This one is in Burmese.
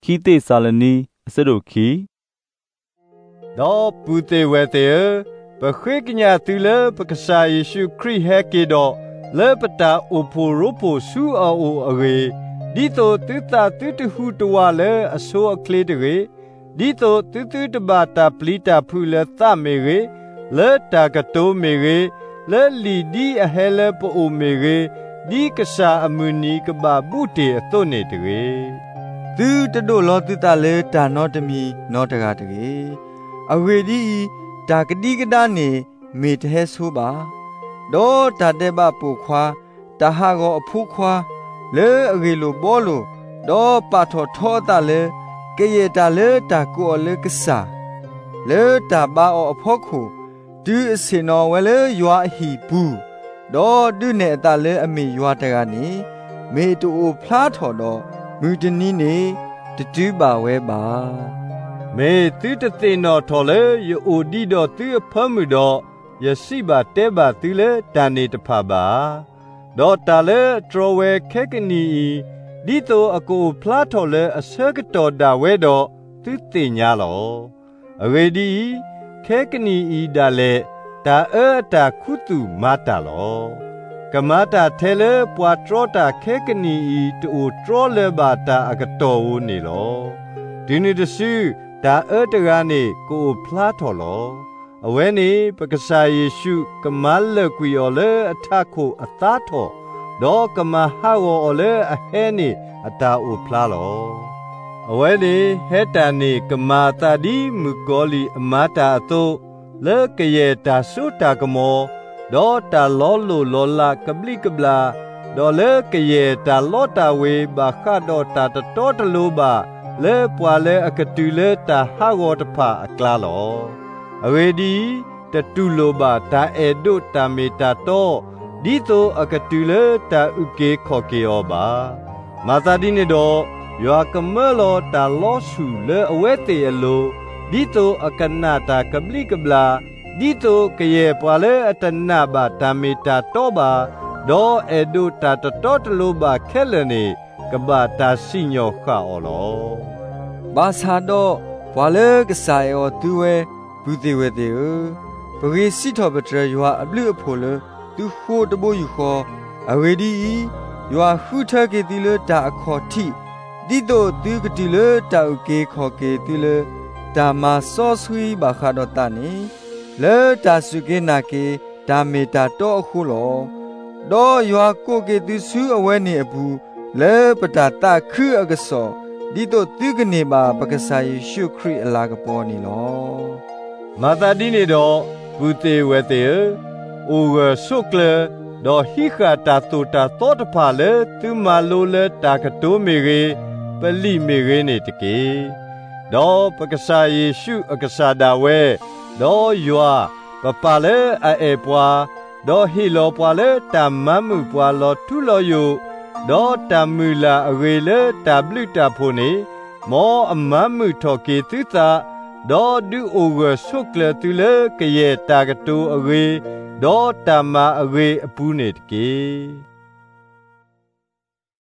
ခိတေဆာလနီအစရုခီဒေါ်ပူတေဝဲတေပခွေကညာတူလပကဆာယေရှုခရစ်ဟဲကေတော့လေပတာအိုဖိုရိုပိုဆူအိုအရေဒီတိုတူတာတူတဟုတဝလေအဆိုးအခလေးတရေဒီတိုတူတူတဘာတာပလီတာဖူလေသမေရေလေတာကတိုမေရေလေလီဒီအဟဲလေပိုအိုမေရေဒီကဆာအမူနီကဘာဘူတေအသွနေတရေသူတတို့လောတူတာလေတာနောတမီနောတကာတရေအဝေဒီတာကတိကဒါနေမေတဟဲဆိုပါဒေါ်တာတဲ့ဘပူခွာတာဟာကိုအဖူခွာလေအရေလိုဘောလိုဒေါ်ပါထောထောတာလေကေရတာလေတာကိုလေကစားလေတာဘာအဖို့ခုဒူးအစင်တော်ဝဲလေယွာဟီဘူးဒေါ်ဒူးနဲ့တာလေအမေယွာတကနေမေတူဖလားထော်တော့မူတနီးနေတူးပါဝဲပါမေတူတသိနော်ထော်လေယိုဒီတော့သူအဖမှုတော့ယစီပါတဲပါသူလေတန်နေတဖပါဒေါ်တာလေထရဝဲခဲကနီဒီတိုအကိုဖလားထော်လေအစကတော်ဒါဝဲတော့သူတင်ညာလောအဝေဒီခဲကနီဒါလေတာတာခုတူမာတာလောကမာတာထဲလေပွာထရတာခဲကနီတူထရလေဘာတာအကတော်ဦးနေလောဒီနေ့တဆူဒါတကနေကိုဖလားထော်လောအဝဲနေပကဆာယေရှုကမလကွီော်လေအထခုအသားထော်ဒေါကမဟာဝော်လေအဟဲနေအတာအိုဖလားလောအဝဲနေဟဲတာနေကမာတာဒီမူကောလီအမတာတိုလေကရဲ့တာဆုတာကမောဒေါတာလောလိုလောလာကပလီကပလာဒေါလေကရဲ့တာလောတာဝေဘာခါဒေါတာတတော်တလူပါလေပွာလေအကတူလေတာဟာဝတဖအကလာလောအဝေဒီတတူလိုပါတာအေဒုတာမေတာတော့ဒီတိုအကတူလေတာဥကေခေါ်ကေယောပါမာသာဒီနေတော့ယွာကမလောတာလောဆူလေအဝဲတေအလိုဒီတိုအကနာတာကပလီကပလာဒီတိုကရဲ့ပွာလေအတနာပါတာမေတာတော့ပါဒေါ်အေဒုတာတတော်တလိုပါခဲလနေကဘာတာစီညောခါအော်လောဘာသာတော့ဘွာလေကစားယောသူဝဲဘူးသေးဝဲသေးပဂေစီတော်ပတရယွာအပလူအဖို့လေသူခိုးတဘိုးယူခေါ်အဝေဒီယွာခုထကေတီလေတာအခေါ်တိဒီတော့သူကတိလေတာဥကေခေါ်ကေတီလေတာမဆောဆွီဘာခါတော့တာနေလေတာစုကေနာကေဒါမေတာတော့အခုလောဒေါ်ယွာကိုကေသူဆူအဝဲနေအဘူးလေပတာတာခရအကဆောဒီတော့သူကနေပါပကဆာယေရှုခရစ်အလာကပေါ်နေလောမာတာဒီနေတော့ဘူတေဝဲတေအိုဂဆုကလဒေါ်ဟိခတာတူတာတောတဖာလေသူမာလိုလေတာကတိုးမေရေပလိမေရေနေတကေဒေါ်ပကဆာယေရှုအကဆာဒါဝဲဒေါ်ယွာပပလေအေပွာဒေါ်ဟီလောပွာလေတာမမှုပွာလောထုလောယိုဒေါ်တမူလာအဝေလေတာဘလူတာဖိုနေမောအမမှုထော်ကေသူသာဒေါ်ဒူအိုဂဆုကလတူလေကရဲ့တာကတူအဝေဒေါ်တမအဝေအပူးနေတကေ